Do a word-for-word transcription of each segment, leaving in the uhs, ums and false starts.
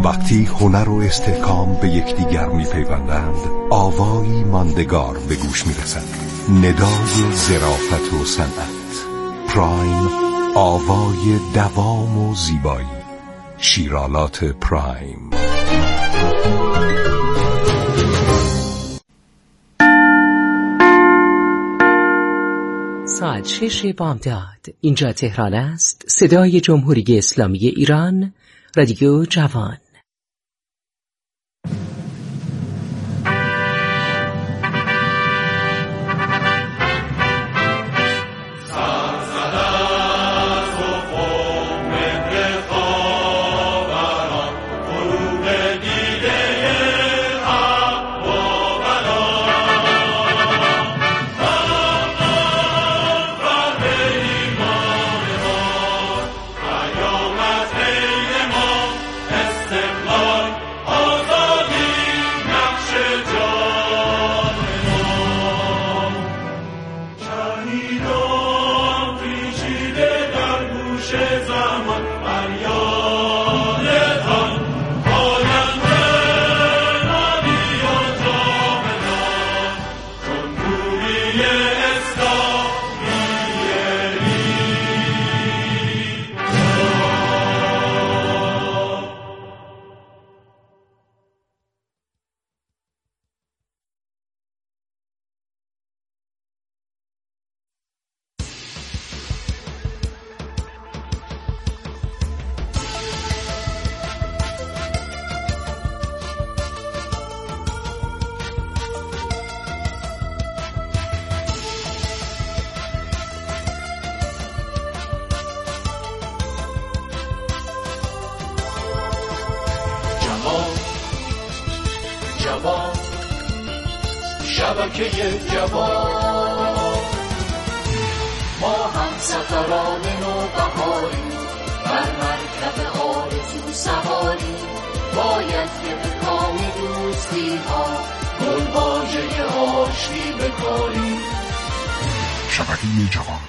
وقتی هنر و استحکام به یکدیگر می‌پیوندند، آوایی ماندگار به گوش می‌رسد. ندای ظرافت و صنعت. پرایم، آوای دوام و زیبایی. شیرالات پرایم. ساعت شش بامداد. اینجا تهران است. صدای جمهوری اسلامی ایران، رادیو جوان. شبکه جوان، ما هم سفران نوبهاری، بر مرکب آرزو سواری، باید که به کام دوستی ها گل‌واژه آشتی بکاری. شبکه جوان.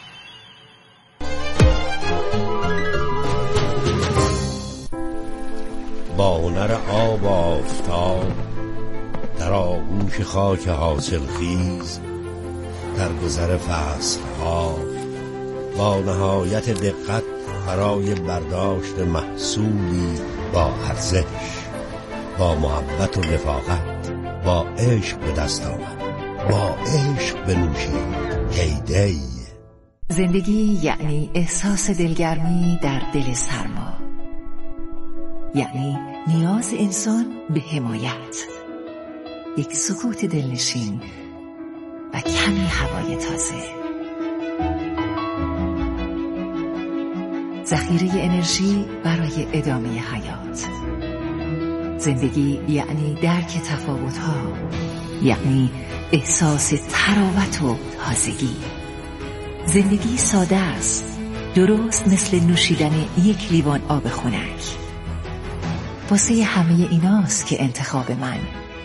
با هنر آب و آفتاب در آغوش خاک حاصل خیز، در گذر فصل ها، با نهایت دقت برای برداشت محصولی با ارزش، با محبت و رفاقت، با عشق به دست آمد، با عشق بنوشید. هیدی. زندگی یعنی احساس دلگرمی در دل سرما، یعنی نیاز انسان به حمایت، یک سکوت دلنشین و کمی هوای تازه، ذخیره انرژی برای ادامه حیات. زندگی یعنی درک تفاوت‌ها، یعنی احساس تراوت و تازگی. زندگی ساده است، درست مثل نوشیدن یک لیوان آب خنک. واسه همه ایناست که انتخاب من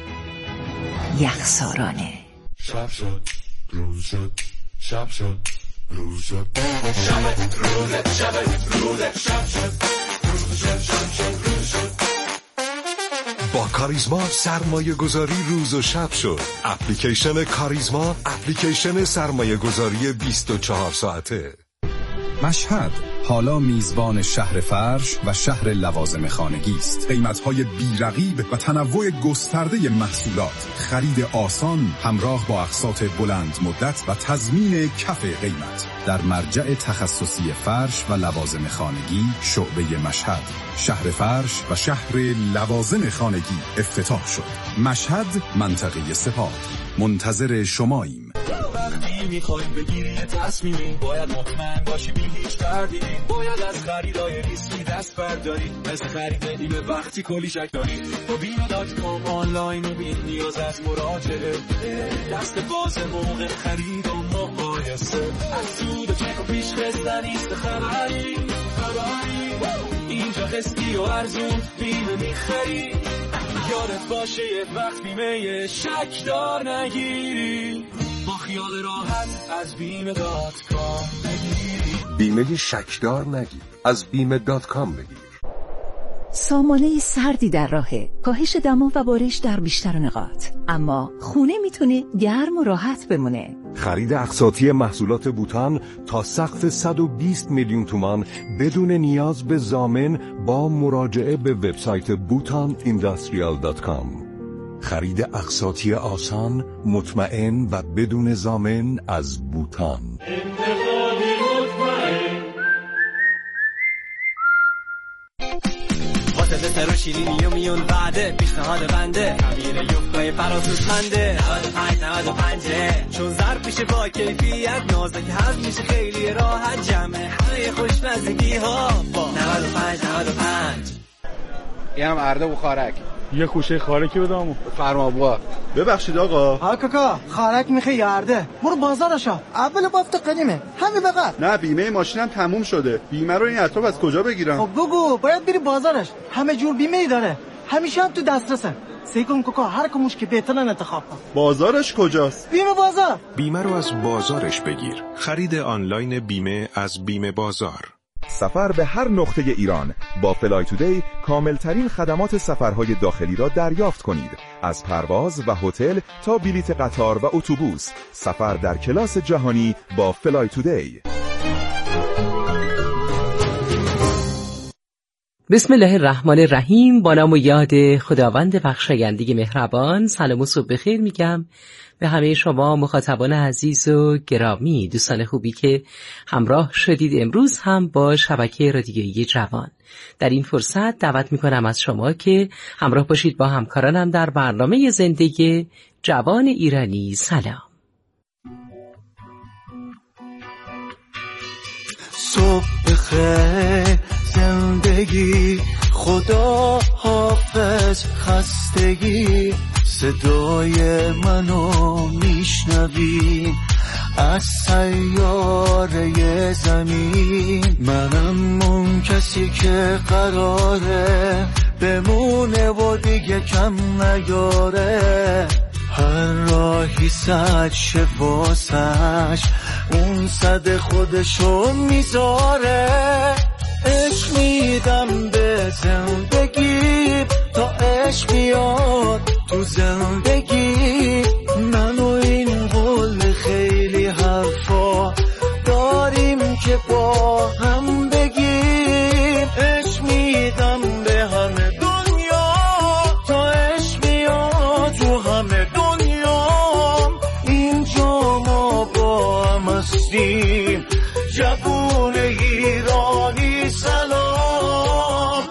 یخسارانه. شب شد روز شد، شب شد روز شد، شب روز شب روز شب شد روز شد، شب شد روز شد. با کاریزما سرمایه گذاری روز و شب شد. اپلیکیشن کاریزما، اپلیکیشن سرمایه گذاری بیست و چهار ساعته. مشهد حالا میزبان شهر فرش و شهر لوازم خانگی است. قیمت‌های بی‌رقیب و تنوع گسترده محصولات، خرید آسان همراه با اقساط بلند مدت و تضمین کف قیمت در مرجع تخصصی فرش و لوازم خانگی شعبه مشهد. شهر فرش و شهر لوازم خانگی افتتاح شد. مشهد، منطقه سپاه. منتظر شماییم. وقتی میخوایم بگیری تصمیمی، باید مطمئن باشی بی هیچ تردیدی، باید از خریدای ریسکی دست برداری، مثل خرید نیمه وقتی کلی شک داری. با بیمه دات کام آنلاین و بی نیاز از مراجعه، دست باز موقع خرید و مقایسه، از سود و چک و پیش خسته نیست خبری خبری. اینجا قسطی و ارزون بیمه میخری، یادت باشه یه وقت بیمه شک دار نگیری. با خیال راحت از بیمه دات کام بگیری. بیمه شکدار نگیر، از بیمه دات کام بگیر. سامانه سردی در راهه، کاهش دما و بارش در بیشتر نقاط، اما خونه میتونه گرم و راحت بمونه. خرید اقساطی محصولات بوتان تا سقف صد و بیست میلیون تومان بدون نیاز به ضامن با مراجعه به وبسایت بوتان اینداستریال دات کام. خرید اقساطی آسان، مطمئن و بدون ضامن از بوتان. سر و شیرینی و میون وعده پیشنهاد بنده خمیر یوفای فراسوزمنده نود و پنج نود و پنج چون ضرب میشه با کیفیت نازک هضم میشه خیلی راحت جمع همه خوشمزگی ها با نود و پنج نود و پنج. اینم ارده و خارک. یه خوشه خارکی بدامو فرما بوا. ببخشید آقا. ها کاکا خارک میخوای یارده برو بازارشا اول بافت قدیمه همین بقى. نه بیمه ماشینم تموم شده. بیمه رو این اطراف از کجا بگیرم؟ خب بگو باید بری بازارش همه جور بیمه ای داره همیشه هم تو دسترسه. سیکن کوکا هر کموش که بهترن انتخاب کن. بازارش کجاست؟ بیمه بازار. بیمه رو از بازارش بگیر. خرید آنلاین بیمه از بیمه بازار. سفر به هر نقطه ایران با فلای تودی کاملترین خدمات سفرهای داخلی را دریافت کنید. از پرواز و هتل تا بلیط قطار و اتوبوس، سفر در کلاس جهانی با فلای تودی. بسم الله الرحمن الرحیم. با نام و یاد خداوند بخشاینده مهربان. سلام و صبح بخیر میگم به همه شما مخاطبان عزیز و گرامی، دوستان خوبی که همراه شدید امروز هم با شبکه رادیویی جوان. در این فرصت دعوت میکنم از شما که همراه باشید با همکارانم در برنامه زندگی جوان ایرانی. سلام. صبح بخیر زندگی، خدا حافظ خستگی، صدای منو میشنوی از سیاره زمین. منم اون کسی که قراره بمونه و دیگه کم نیاره. هر راهی صد شفاسش اون صد خودشو میذاره. عشق میدم به زندگی تا عشق بیاد تو زندگی. من و این قول خیلی حرفا داریم که با هم بگیم. عشق میدم به همه دنیا تا عشق بیاد تو همه دنیا. اینجا ما با هم هستیم جوون ایرانی. سلام.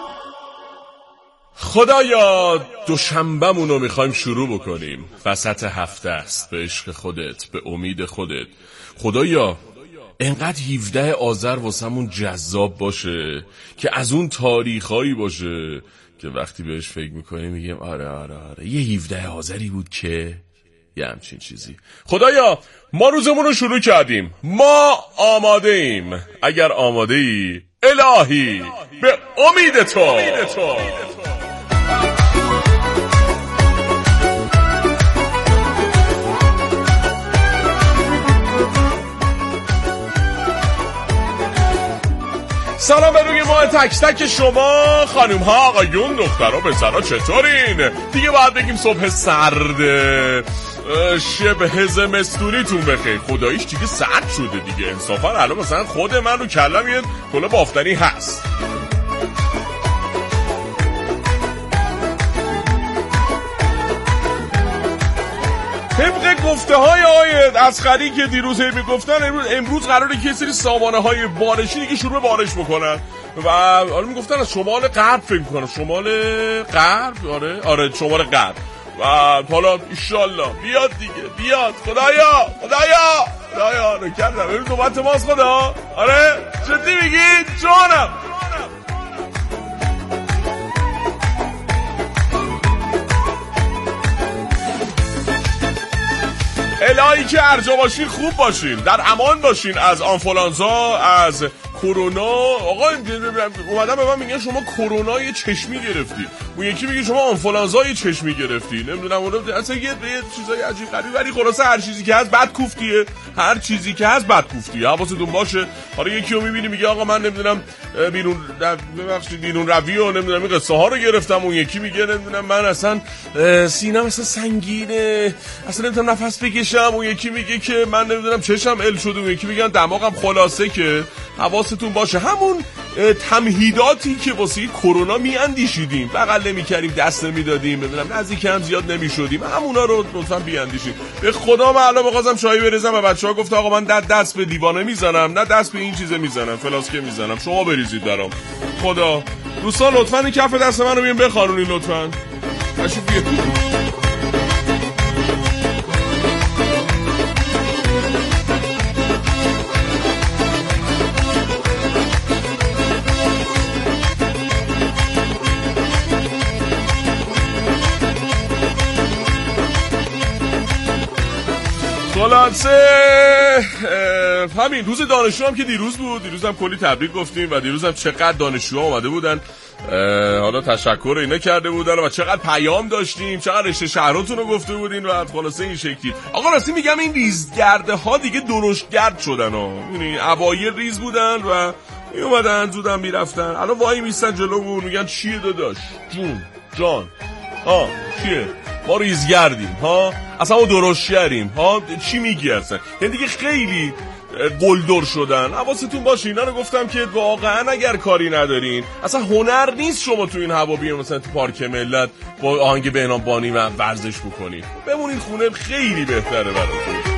خدایا دوشنبه‌مونو میخوایم شروع بکنیم. وسط هفته است. به عشق خودت، به امید خودت. خدایا انقدر هفدهم آذر واسمون جذاب باشه که از اون تاریخایی باشه که وقتی بهش فکر میکنیم میگیم آره آره آره یه هفدهم آذری بود که یه همچین چیزی. خدایا ما روزمون رو شروع کردیم، ما آماده ایم. اگر آماده ای الهی به امید تو. سلام به روی ما تک تک شما خانوم ها، آقایون، دخترها، پسرها، چطورین؟ دیگه باید بگیم صبح سرد شبه زمستونیتون بخیر. خداییش دیگه سرد شده دیگه انصافا. الان مثلا خود من رو کلم یه کلاه بافتنی هست. طبق گفته های آید از خری که دیروز هی میگفتن امروز, امروز قراره که سری سامانه های بارشی دیگه شروع به بارش بکنن و حالا میگفتن از شمال غرب فکر میکنن. شمال غرب؟ آره آره شمال غرب. و حالا انشالله بیاد دیگه، بیاد. خدایا خدایا خدایا رو کردم امروز نوبت ماست. خدا آره جدی میگید جانم. الهی که ارجا باشین خوب باشین، در امان باشین از آنفولانزا، از کرونا آقا اومدن به من میگن شما کرونای چشمی گرفتی، اون یکی میگه شما آنفولانزای چشمی گرفتی، نمیدونم اون اصلا یه چیزای عجیب غریب، ولی خلاصه هر چیزی که هست بد کوفتیه، هر چیزی که هست بد کوفتیه، حواستون باشه. حالا یکی رو میبینی میگه آقا من نمیدونم بیرون ببخشید بیرون روی و نمیدونم این قصه ها رو گرفتم، اون یکی میگه نمیدونم من اصلا سینه‌م اصلا سنگینه، اصلا نمیتونم نفس بکشم، اون یکی میگه که من نمیدونم چشم ال شده، اون یکی میگن دماغم خلاصه. که حواستون باشه همون تمهیداتی که واسه کرونا میاندیشیدیم، بغل نمی‌کردیم، دست نمیدادیم، بدونم نزدیک هم زیاد نمیشدیم، همونا رو لطفاً بیاندیشید. به خدا من الان بخواستم چای بریزم و بچه‌ها گفت آقا من دست به دیوانه میزنم، نه دست به این چیزه میزنم، فلاسکه میزنم، شما بریزید برام. خدا دوستان لطفاً این کف دست منو بیان بخارونین لطفاً. تشریف بیارید. خلاصه همین روز دانشجو هم که دیروز بود، دیروز هم کلی تبریک گفتیم و دیروز هم چقدر دانشجوها اومده بودن، حالا تشکر اینا کرده بودن و چقدر پیام داشتیم، چقدر رشته شهراتون رو گفته بودین و خلاصه این شکلی. آقا راستی میگم این ریزگرده ها دیگه درشتگرد شدن ها، یعنی اوایل ریز بودن و می اومدن زودم میرفتن، الان وای میستن جلومون میگن چیه داداش جون جان ها چیه ما ریزگردیم ها، اصلا ما درشتگریم ها، چی میگی اصلا؟ یعنی دیگه خیلی قلدر شدن. حواستون باشه اینا رو گفتم که واقعا اگر کاری ندارین، اصلا هنر نیست شما تو این هوا بیاین مثلا تو پارک ملت با آهنگ بهنام بانی و ورزش بکنین، بمونین خونه خیلی بهتره براتون.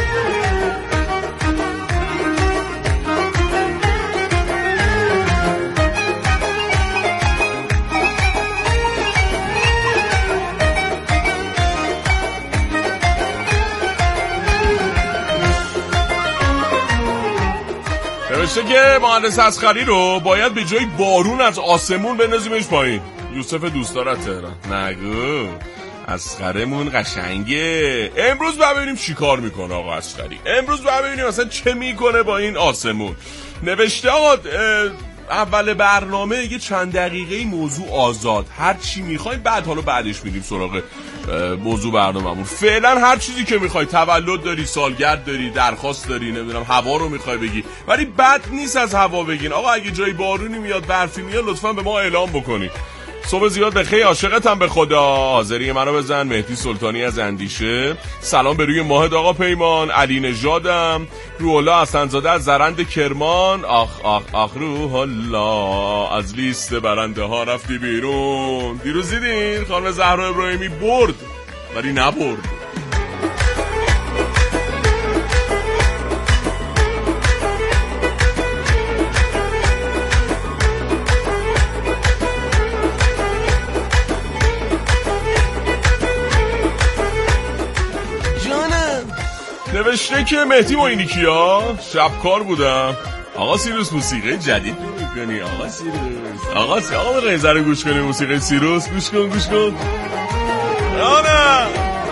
نوشته که مهندس اصغری رو باید به جای بارون از آسمون بندازیمش پایین. یوسف دوستدار تهران. نگو اصغرمون قشنگه. امروز باید ببینیم چی کار میکنه آقا اصغری، امروز باید ببینیم اصلا چه میکنه با این آسمون. نوشته آقا اول برنامه یه چند دقیقه موضوع آزاد، هر چی میخواین بعد حالا بعدش میریم سراغ موضوع برنامه‌مون. فعلا هر چیزی که میخوای، تولد داری، سالگرد داری، درخواست داری، نمیدونم هوا رو میخوای بگی، ولی بد نیست از هوا بگین. آقا اگه جای بارونی میاد، برفی میاد، لطفاً به ما اعلام بکنی. صبح زیاد بخیر، عاشقتم به خدا. حاضری منو بزن. مهدی سلطانی از اندیشه. سلام به روی ماهد آقا پیمان. علی نژادم. روح‌الله حسن‌زاده از زرند کرمان. آخ آخ آخ روح‌الله از لیست برنده ها رفتی بیرون. دیروز دیدین خانم زهرا ابراهیمی برد ولی نبرد. نوشته که مهدی معینیکی ها شبکار بودم. آقا سیروس موسیقی جدید رو میکنی آقا سیروس؟ آقا سی آقا بقیه ذره گوش کنی موسیقی سیروس. گوش کن گوش کن آنه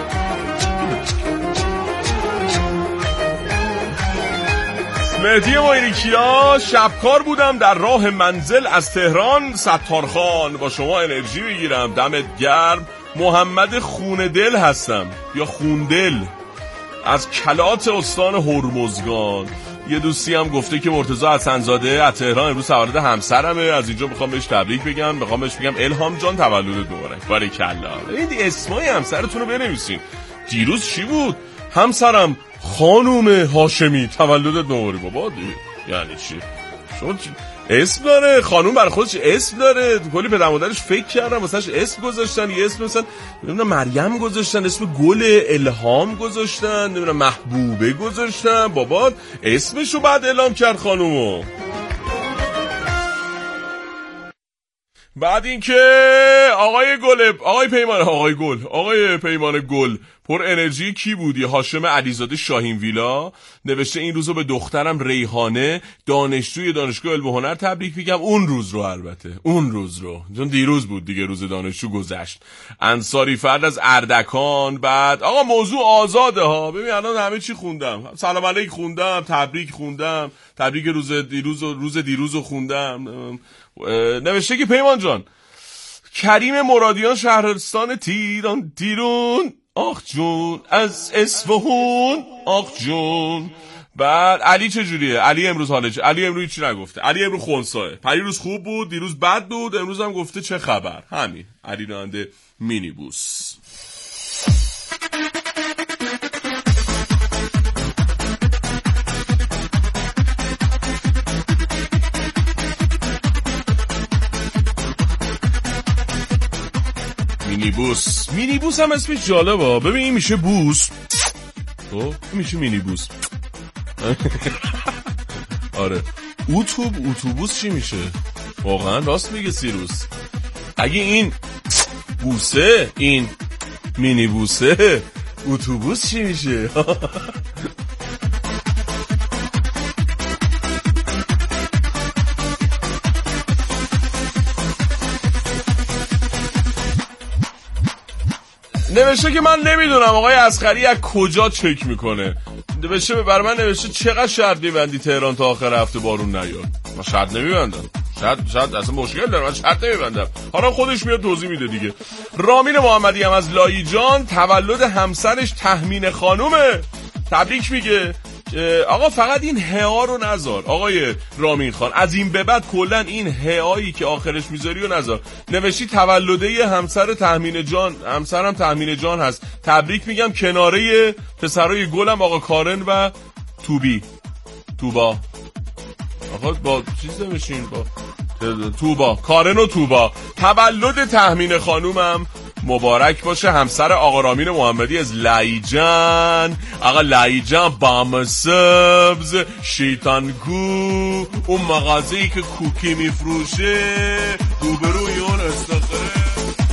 مهدی معینیکی ها شبکار بودم در راه منزل از تهران ستارخان. با شما انرژی بگیرم، دمت گرم. محمد خوندل هستم یا خوندل از کلات استان هرمزگان. یه دوستی هم گفته که مرتضی حسن‌زاده از تهران امروز تولد همسرمه، از اینجا میخوام بهش تبریک بگم، میخوام بهش بگم الهام جان تولدت مبارک. بارکالله. این اسمای همسرتون رو بنویسین. دیروز چی بود؟ همسرم خانوم هاشمی تولدت مبارک. بابا یعنی چی؟ شما اسم داره خانوم، برای خودش اسم داره. کلی پدر مادرش فکر کردن واسش اسم گذاشتن، یه اسم مثلا نمیدونم مریم گذاشتن، اسم گل الهام گذاشتن، نمیدونم محبوبه گذاشتن. بابا اسمشو بعد اعلام کرد خانومو. بعد این که آقای گل آقای پیمان آقای گل آقای پیمان گل پر انرژی کی بودی؟ هاشم علیزاده شاهین ویلا نوشته این روزو به دخترم ریحانه دانشجوی دانشگاه علم و هنر تبریک میگم. اون روز رو البته اون روز رو چون دیروز بود دیگه، روز دانشجو گذشت. انصاری فرد از اردکان. بعد آقا موضوع آزاده ها. ببین الان همه چی خوندم، سلام علیک خوندم، تبریک خوندم، تبریک روز دیروز و روز دیروز رو خوندم. نوشته که پیمان جان کریم مرادیان شهرستان تیران تیرون آخ جون از اصفهون آخ جون. بعد علی چجوریه؟ علی امروز حاله چه؟ علی امروز چی نگفته؟ علی امروز خونساه. پریروز خوب بود، دیروز بد بود، امروز هم گفته چه خبر. همین علی راننده مینیبوس. مینیبوس مینیبوس هم اسمش جالبه. ببین این میشه بوس، خب این میشه مینیبوس. آره اتوب اتوبوس چی میشه؟ واقعا راست میگه سیروس. اگه این بوسه این مینیبوسه اتوبوس چی میشه؟ نوشته که من نمیدونم آقای اصغری از کجا چک میکنه. نوشته برای من نوشته چقدر شرط میبندی تهران تا آخر هفته بارون نیاد. من شرط نمیبندم، شرط شرط اصلا مشکل داره، من شرط نمیبندم. حالا خودش میاد توضیح میده دیگه. رامین محمدی هم از لایجان تولد همسرش تهمین خانومه، تبریک میگه. آقا فقط این هیا رو نذار آقای رامین خان، از این به بعد کلا این هیایی که آخرش میذاری رو نذار. نوشتی تولده همسر تهمین جان، همسرم تهمین جان هست، تبریک میگم. کناره پسرای گلم آقا کارن و توبی توبا. آقا با چیز نمیشین با توبا، کارن و توبا. تولد تهمین خانومم مبارک باشه. همسر آقا رامین محمدی از لایجان. آقا لایجان بام سبز شیطانگو، اون مغازه‌ای که کوکی میفروشه روبروی اون استخره.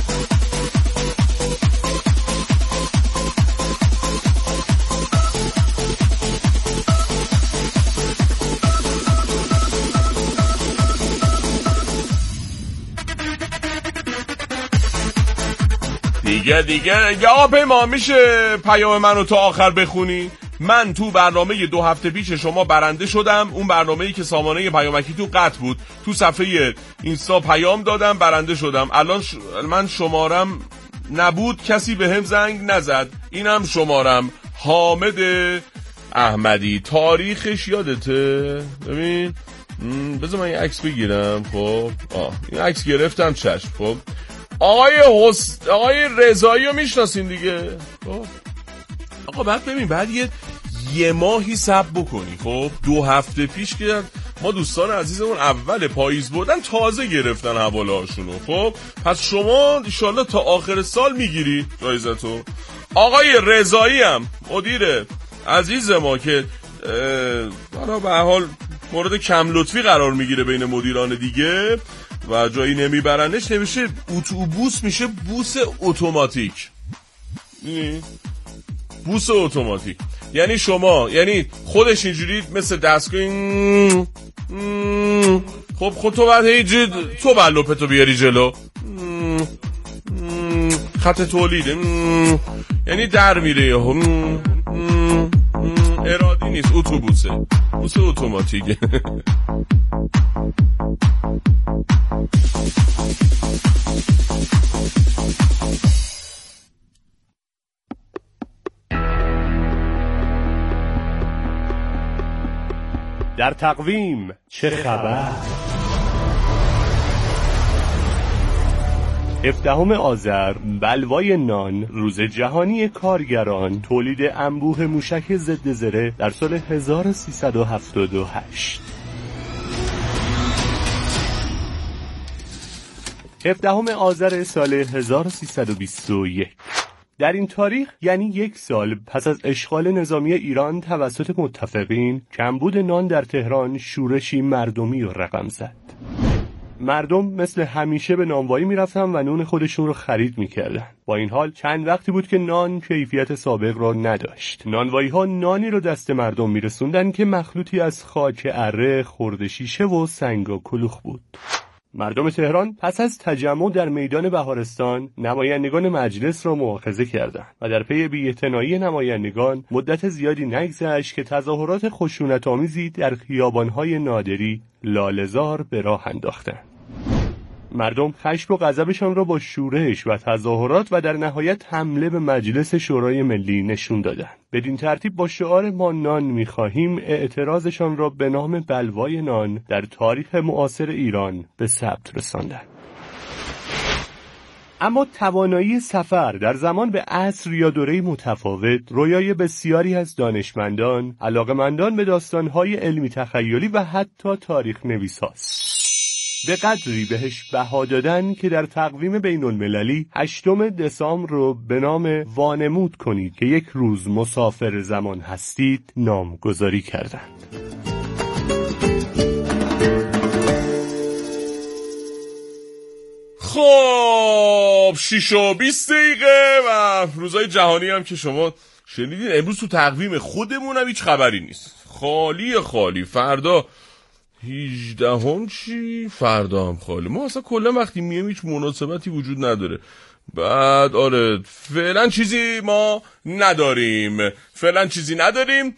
دیگه دیگه آقا پیمان میشه پیام منو تا آخر بخونی؟ من تو برنامه دو هفته پیش شما برنده شدم. اون برنامه‌ای که سامانه پیامکی تو قطع بود، تو صفحه اینستا پیام دادم برنده شدم. الان ش... من شمارم نبود، کسی به هم زنگ نزد. اینم شمارم حامد احمدی. تاریخش یادته؟ ببین بذار من یه عکس بگیرم. خب آه این عکس گرفتم، چشم. خب آقای حس... آقای رضایی رو میشناسین دیگه. خب آقا بعد ببین بعد یه یه ماهی صبر بکنی. خب دو هفته پیش که ما دوستان عزیزمون اول پاییز بودن تازه گرفتن حواله هاشونو. خب پس شما انشالله تا آخر سال میگیری جایزتو. آقای رضایی هم مدیر عزیز ما که حالا به حال مورد کم لطفی قرار میگیره بین مدیران دیگه و جایی نمیبرنش، نمیشه اتوبوس میشه بوس اتوماتیک. بوس اتوماتیک یعنی شما، یعنی خودش اینجوری مثل دستگاه. خب خود تو بعد هیچ تو بلوپتو بیاری جلو، خط تولیده یعنی در میره یهو، ارادی نیست، اتوبوسه، بوس اتوماتیکه. در تقویم چه خبر؟ هفدهم آذر بلوای نان، روز جهانی کارگران. تولید انبوه موشک ضد زره در سال هزار و سیصد و هفتاد و هشت. هفدهم آذر سال هزار و سیصد و بیست و یک. در این تاریخ یعنی یک سال پس از اشغال نظامی ایران توسط متفقین، کمبود نان در تهران شورشی مردمی را رقم زد. مردم مثل همیشه به نانوایی میرفتن و نون خودشون رو خرید میکردن. با این حال چند وقتی بود که نان کیفیت سابق رو نداشت. نانوایی ها نانی رو دست مردم میرسوندن که مخلوطی از خاک اره، خرد شیشه و سنگ و کلوخ بود. مردم تهران پس از تجمع در میدان بهارستان نمایندگان مجلس را مؤاخذه کردند و در پی بی‌اعتنایی نمایندگان مدت زیادی نگذشت که تظاهرات خشونت‌آمیزی در خیابان‌های نادری لاله‌زار به راه انداختند. مردم خشم و غضبشان را با شورش و تظاهرات و در نهایت حمله به مجلس شورای ملی نشون دادند. بدین ترتیب با شعار ما نان می‌خواهیم اعتراضشان را به نام بلوای نان در تاریخ معاصر ایران به ثبت رساندند. اما توانایی سفر در زمان به عصر یا دوره متفاوت رویای بسیاری از دانشمندان، علاقه‌مندان به داستان‌های علمی تخیلی و حتی تاریخ نویساست. به قدری بهش بها دادن که در تقویم بین المللی هشتم دسامبر رو به نام وانمود کنید که یک روز مسافر زمان هستید نامگذاری کردند. خب شیش و بیست دقیقه و روزهای جهانی هم که شما شنیدین. امروز تو تقویم خودمون هم هیچ خبری نیست، خالی خالی. فردا هجدهم چی؟ فردا هم خالی. ما اصلا کلا وقتی میام هیچ مناسبتی وجود نداره. بعد آره فعلا چیزی ما نداریم فعلا چیزی نداریم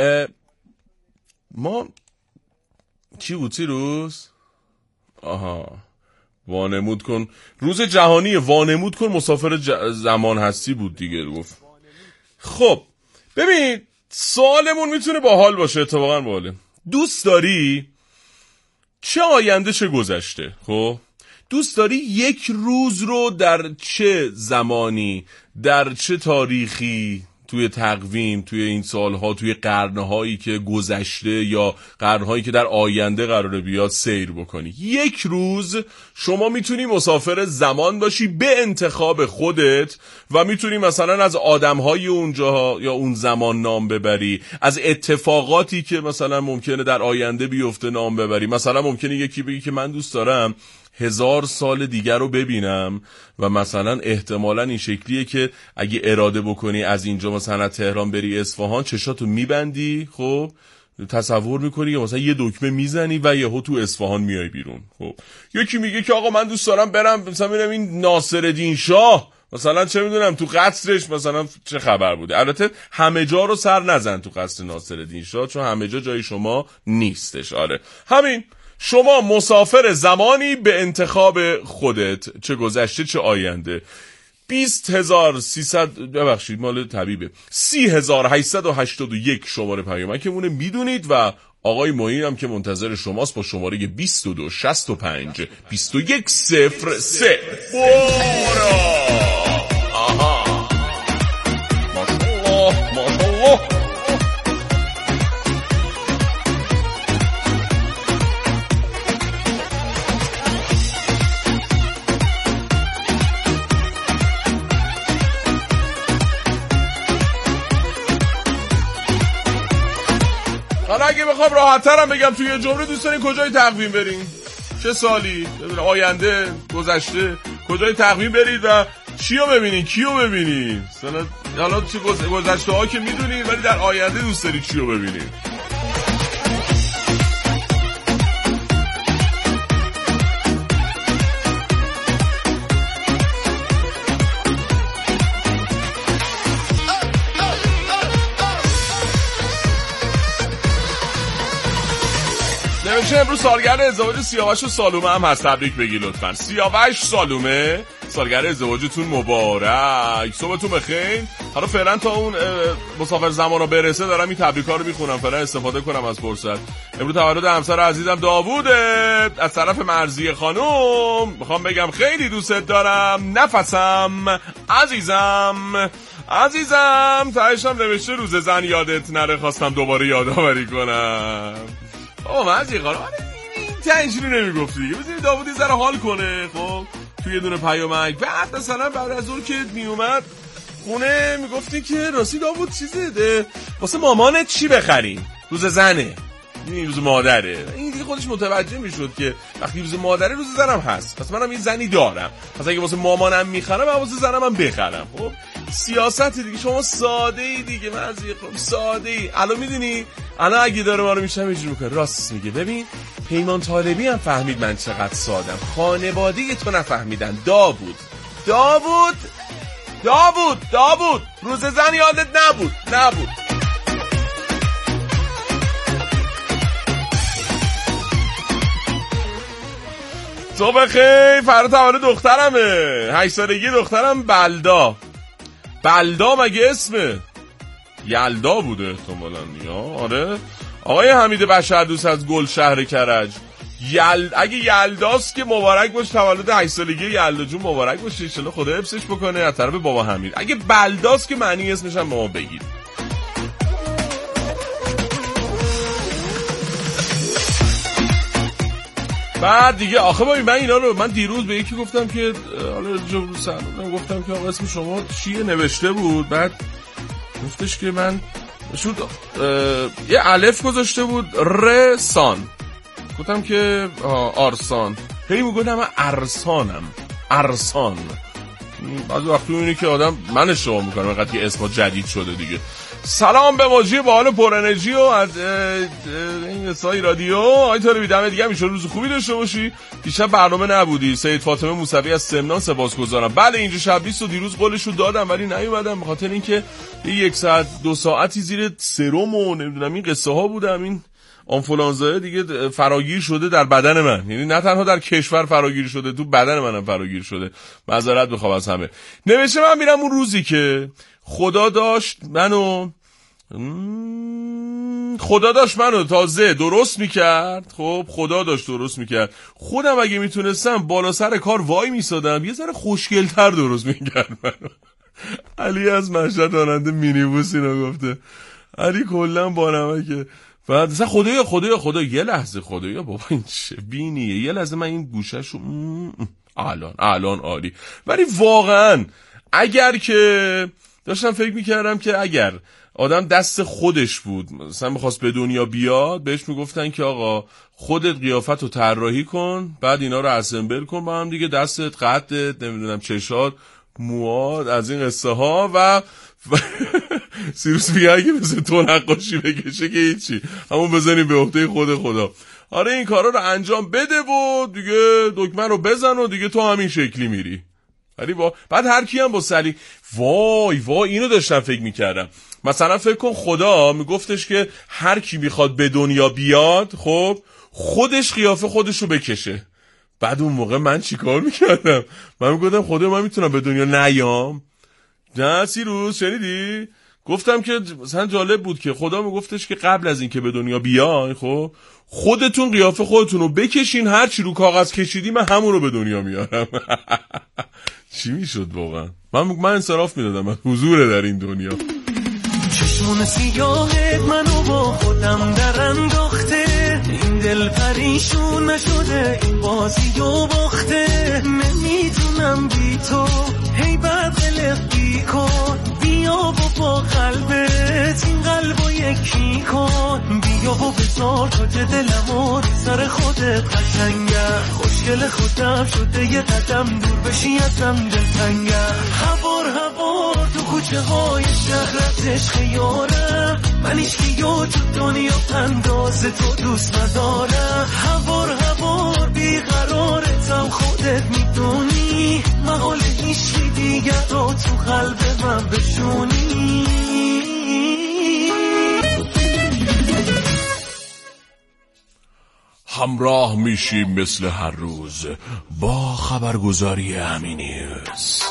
ما چی بود سی روز؟ آها وانمود کن روز جهانی وانمود کن مسافر ج... زمان هستی بود دیگه گفت. خب ببین سوالمون میتونه باحال باشه، اتفاقا باحاله. دوست داری چه آینده چه گذشته؟ خب دوست داری یک روز رو در چه زمانی، در چه تاریخی، توی تقویم، توی این سالها، توی قرنهایی که گذشته یا قرنهایی که در آینده قراره بیاد سیر بکنی؟ یک روز شما میتونی مسافر زمان باشی به انتخاب خودت و میتونی مثلا از آدمهای اونجا یا اون زمان نام ببری، از اتفاقاتی که مثلا ممکنه در آینده بیفته نام ببری. مثلا ممکنه یکی بگی که من دوست دارم هزار سال دیگر رو ببینم و مثلا احتمالاً این شکلیه که اگه اراده بکنی از اینجا مثلا تهران بری اصفهان چشاتو میبندی، خب تصور میکنی که مثلا یه دکمه میزنی و یهو تو اصفهان میای بیرون. خب یکی میگه که آقا من دوست دارم برم مثلا ببینم این ناصرالدین شاه مثلا چه میدونم تو قصرش مثلا چه خبر بوده. البته همه جا رو سر نزن تو قصر ناصرالدین شاه، چون همه جا جای شما نیستش. آره همین، شما مسافر زمانی به انتخاب خودت، چه گذشته چه آینده. بیست هزار و سیصد ببخشید مال طبیبه سی هزار و هشتصد و هشتاد و یک شماره پیامک که مونه میدونید و آقای معین هم که منتظر شماست با شماره بیست و دو شصت و پنج بیست و یک صفر سه. بورا آها ماشالله ماشالله. حالا اگه بخوام راحت‌ترم بگم توی جمله دوست دارین کجای تقویم برین؟ چه سالی؟ آینده، گذشته، کجای تقویم برید و چیو ببینین؟ کیو ببینین؟ مثلا حالا چه گذشته ها که میدونین ولی در آینده دوست دارید چیو ببینین؟ نمیشه امروز سالگرد ازدواج سیاوش و سالومه هم هست، تبریک بگی لطفا. سیاوش سالومه سالگرد ازدواجتون مبارک، صبحتون بخیر. حالا فعلا تا اون مسافر زمان رو برسه دارم این تبریکا رو میخونم، فعلا استفاده کنم از فرصت. امروز تولد همسر عزیزم داووده از طرف مرضیه خانم. میخوام بگم خیلی دوستت دارم نفسم عزیزم عزیزم. تایشم نوشته روز زن یادت نره، خواستم دوباره یادآوری کنم. آه مرضیه خانم این تنشی رو نمیگفتی دیگه، بذاری داوود یه ذره حال کنه. خب توی یه دونه پیامک بعد مثلا بعد از اون که میومد خونه میگفتی که راستی داوود چیزه ده واسه مامانت چی بخریم، روز زنه این روز مادره، این دیگه خودش متوجه میشد که وقتی روز مادره روز زنم هست، پس منم این زنی دارم، پس اگه واسه مامانم میخرم من واسه زنم هم بخرم. خب سیاست دیگه، شما ساده ای دیگه، من از خب ساده ای. الان میدونی الان اگه داره ما رو میشم اینجوری میکنه، راست میگه. ببین پیمان طالبی هم فهمید من چقدر سادم، خانواده تو نفهمیدن. داوود داوود داوود داوود روز زن یادت نبود نبود صبح خیلی فردا تولد دخترمه، هشت سالگی دخترم. بلدا بلدا مگه اسمه؟ یلدا بوده احتمالاً یا آره. آقای حمید بشر دوست از گل شهر کرج، یل... اگه یلداست که مبارک باش، تولد هشت سالگی یلدا جون مبارک باشه، ان شاءالله خدا حفظش بکنه از طرف بابا حمید. اگه بلداست که معنی اسمش هم به ما بگید. بعد دیگه آخه ببین من اینا رو من دیروز به یکی گفتم که حالا جو سلام گفتم که آقا اسم شما چیه، نوشته بود، بعد گفتش که من شد یه الف گذاشته بود رسان، گفتم که آرسان، هی میگفتم من ارسانم ارسان. بعضی وقتی اینه که آدم من اشتباه میکنم وقتی که اسم جدید شده دیگه. سلام به موجی با حال پر انرژی و از این سای رادیو. آی طالبی دمت گرم، ان شاءالله روز خوبی داشته باشی. دیشب برنامه نبودی. سید فاطمه موسوی از سمنان سپاسگزارم. بله اینجا شب بیست و دیروز قولشو دادم ولی نیومدم به خاطر اینکه یک ساعت دو ساعتی زیر سرم و نمیدونم این قصه ها بودم. این آنفولانزا دیگه فراگیر شده در بدن من، یعنی نه تنها در کشور فراگیر شده، تو بدن منم فراگیر شده. معذرت میخوام از همه. نوشته من میرم اون روزی که خدا داشت منو خدا داشت منو تازه درست میکرد. خب خدا داشت درست میکرد، خودم اگه میتونستم بالا سر کار وای میسادم یه ذره خوشگل‌تر درست میکرد منو. علی از مشهد راننده مینیبوس اینا گفته. علی کلا با نمکه. بعد مثلا خدایا خدایا خدا یه لحظه خدایا بابا این چه بینیه، یه لحظه من این گوشه‌شو الان الان عالی. ولی واقعا اگر که داشتم فکر میکردم که اگر آدم دست خودش بود مثلا میخواست به دنیا بیاد، بهش میگفتن که آقا خودت قیافت رو طراحی کن، بعد اینا رو اسمبل کن با هم دیگه، دستت، قدت، نمیدونم چشات، مواد، از این قصه ها و سیروس میگه اگه مثل تو نقاشی بکشه که هیچی، همون بزنیم به عهده خود خدا. آره این کارا رو انجام بده و دیگه دکمه رو بزن و دیگه تو همین شکلی میری. ولی با بعد هر کی هم با سلی وای وای اینو داشتم فکر میکردم. مثلا فکر کن خدا میگفتش که هر کی میخواد به دنیا بیاد خب خودش قیافه خودشو بکشه. بعد اون موقع من چیکار میکردم؟ من میگفتم خدا من میتونم به دنیا نیام؟ نه سیروس شنیدی؟ گفتم که مثلا جالب بود که خدا میگفتش که قبل از این که به دنیا بیای خب خودتون قیافه خودتون رو بکشین، هر چی رو کاغذ کشیدی من همون رو به دنیا میارم. چی میشد واقعا؟ من من انصراف میدادم از حضور در این دنیا. چشمون سیاهت منو با خودم در انداخته، این دل پریشون نشده این بازی و باخته، نمیتونم بی تو هی بد قلقی کن، بیا و با قلبت این قلبو یکی کن، بیا و بذار تو جه دلمو سر خودت قشنگه، خوشگل خودم شده یه قدم دور بشی ازم دلتنگه، هوار هوار تو کوچه های شهرت عشق یارم، من ایشکی و تو دنیا انداز تو دوست ندارم، هوار هوار بیقرارتم خودت میدونی، محال ایشکی دیگر رو تو قلب من بشونی. همراه میشیم مثل هر روز با خبرگزاری امینیوز.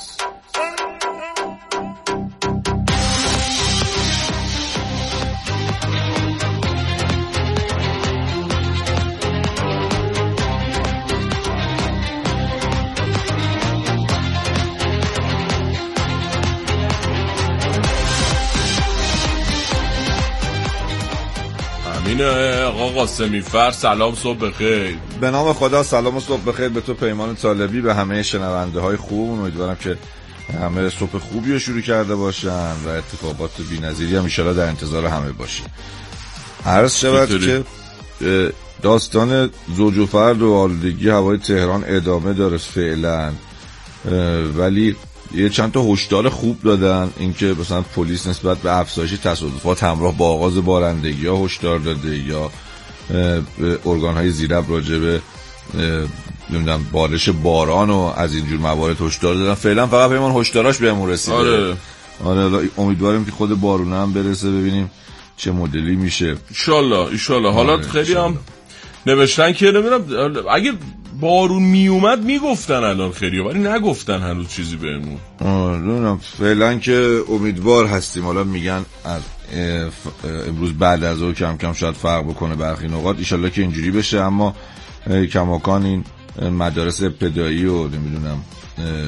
آقا قاسمی فر سلام صبح بخیر. به نام خدا سلام و صبح بخیر به تو پیمان طالبی، به همه شنونده های خوب. امیدوارم که همه صبح خوبی رو شروع کرده باشن و اتفاقات بی‌نظیری هم ان شاءالله در انتظار همه باشه. عرض شود که داستان زوج و فرد و آلودگی هوای تهران ادامه داره فعلا، ولی یه چند تا هشدار خوب دادن، اینکه مثلا پلیس نسبت به افزایش تصادفات همراه با آغاز بارندگی ها هشدار داده، یا ارگان‌های زیرب راجع به نمیدونم بارش باران و از اینجور موارد هشدار دادن. فعلا فقط پیمان هشداراش بهمون رسیده. آره آره امیدواریم که خود بارونه هم برسه، ببینیم چه مدلی میشه. انشالله انشالله. حالا آره خیلی هم نوشتن که نمیدونم اگه بارون میومد میگفتن الان خیلی، ولی نگفتن هنوز چیزی بهمون. آره فعلا که امیدوار هستیم. حالا میگن از امروز بعد از او کم کم شاید فرق بکنه برخی نقاط، ان شاءالله که اینجوری بشه، اما کماکان این مدارس ابتدایی و نمیدونم